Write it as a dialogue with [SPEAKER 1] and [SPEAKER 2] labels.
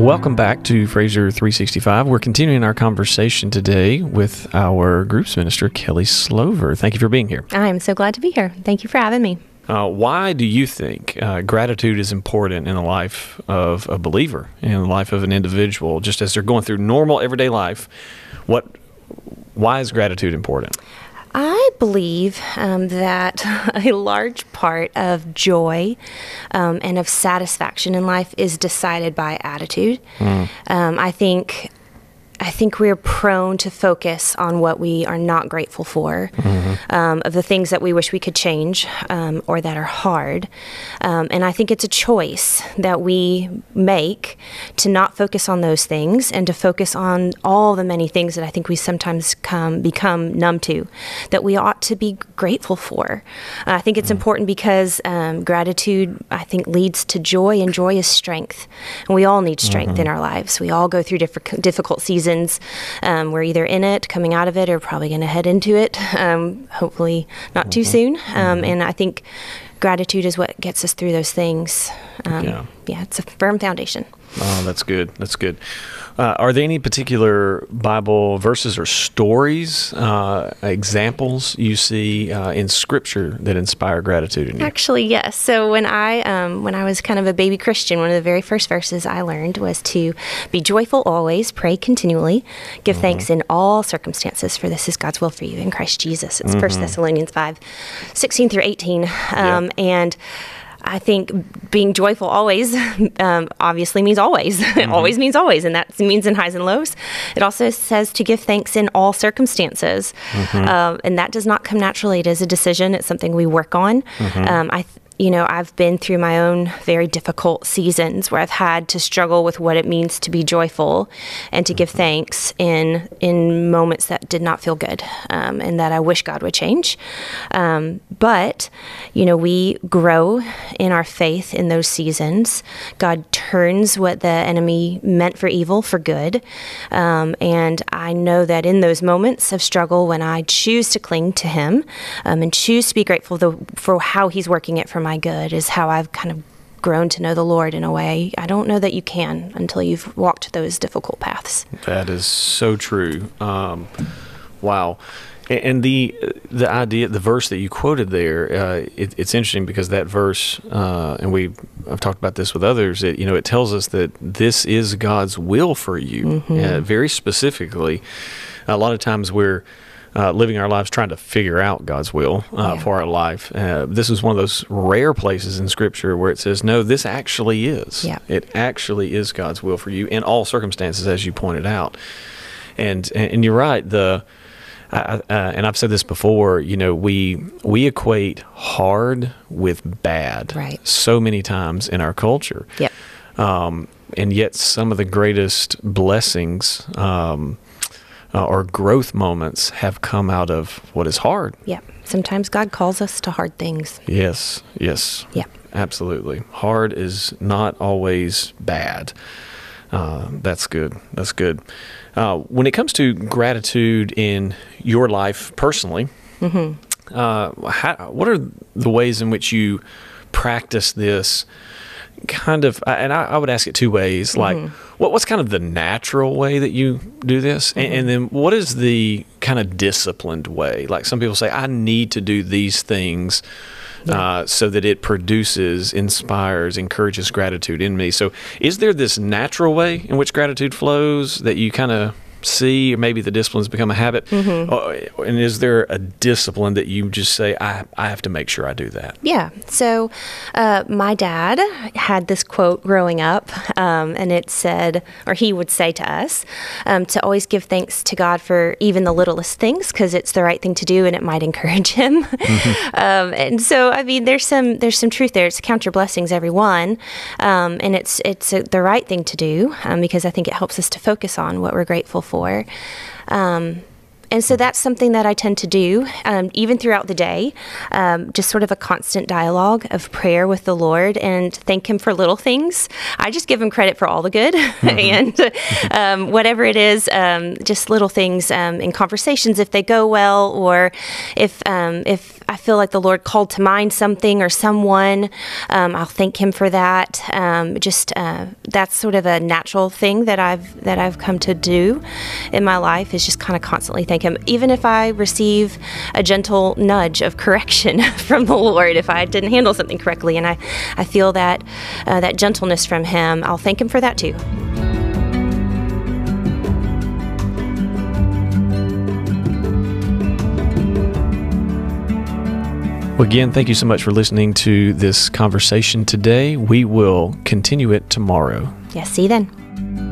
[SPEAKER 1] Welcome back to Fraser 365. We're continuing our conversation today with our groups minister, Kelly Slover. Thank you for being here.
[SPEAKER 2] I'm so glad to be here. Thank you for having me.
[SPEAKER 1] Why do you think gratitude is important in the life of a believer, in the life of an individual, just as they're going through normal everyday life? Why is gratitude important?
[SPEAKER 2] I believe that a large part of joy and of satisfaction in life is decided by attitude. I think we're prone to focus on what we are not grateful for, of the things that we wish we could change or that are hard. And I think it's a choice that we make to not focus on those things and to focus on all the many things that I think we sometimes become numb to, that we ought to be grateful for. I think it's important because gratitude, I think, leads to joy, and joy is strength. And we all need strength in our lives. We all go through difficult seasons. We're either in it, coming out of it, or probably going to head into it, hopefully not too soon. And I think gratitude is what gets us through those things. It's a firm foundation.
[SPEAKER 1] Oh, that's good. That's good. Are there any particular Bible verses or stories, examples you see in Scripture that inspire gratitude in you?
[SPEAKER 2] Actually, yes. So when I was kind of a baby Christian, one of the very first verses I learned was to be joyful always, pray continually, give thanks in all circumstances, for this is God's will for you in Christ Jesus. It's 1 Thessalonians 5:16 through 18. And I think being joyful always obviously means always. It always means always, and that means in highs and lows. It also says to give thanks in all circumstances, and that does not come naturally. It is a decision. It's something we work on. I've been through my own very difficult seasons where I've had to struggle with what it means to be joyful and to give thanks in moments that did not feel good, and that I wish God would change. But we grow in our faith in those seasons. God turns what the enemy meant for evil for good. And I know that in those moments of struggle, when I choose to cling to Him and choose to be grateful for how He's working it for my good, is how I've kind of grown to know the Lord in a way I don't know that you can until you've walked those difficult paths.
[SPEAKER 1] That is so true. Wow. And the idea, the verse that you quoted there, it's interesting because that verse, and I've talked about this with others. It tells us that this is God's will for you, very specifically. A lot of times we're living our lives trying to figure out God's will for our life. This is one of those rare places in Scripture where it says, no, this actually is. Yeah. It actually is God's will for you in all circumstances, as you pointed out. And you're right. And I've said this before, we equate hard with bad so many times in our culture. Yep. And yet some of the greatest blessings or growth moments have come out of what is hard. Yeah.
[SPEAKER 2] Sometimes God calls us to hard things.
[SPEAKER 1] Yes. Yeah. Absolutely. Hard is not always bad. That's good. That's good. When it comes to gratitude in your life personally, what are the ways in which you practice this kind of, and I would ask it two ways, like what's kind of the natural way that you do this? And then what is the kind of disciplined way? Like some people say, I need to do these things so that it produces, inspires, encourages gratitude in me. So is there this natural way in which gratitude flows that you kind of see, or maybe the disciplines become a habit? And is there a discipline that you just say, I have to make sure I do that?
[SPEAKER 2] Yeah. So my dad had this quote growing up, and it said, or he would say to us, to always give thanks to God for even the littlest things, because it's the right thing to do and it might encourage Him. And so, I mean, there's some truth there. It's count your blessings, everyone. And it's the right thing to do, because I think it helps us to focus on what we're grateful for. And so that's something that I tend to do, even throughout the day, just sort of a constant dialogue of prayer with the Lord and thank Him for little things. I just give Him credit for all the good and whatever it is, just little things in conversations, if they go well, or if I feel like the Lord called to mind something or someone, I'll thank Him for that. That's sort of a natural thing that I've come to do in my life, is just kind of constantly thank Him. Even if I receive a gentle nudge of correction from the Lord, if I didn't handle something correctly, and I feel that gentleness from Him, I'll thank Him for that too.
[SPEAKER 1] Well, again, thank you so much for listening to this conversation today. We will continue it tomorrow.
[SPEAKER 2] Yes, see you then.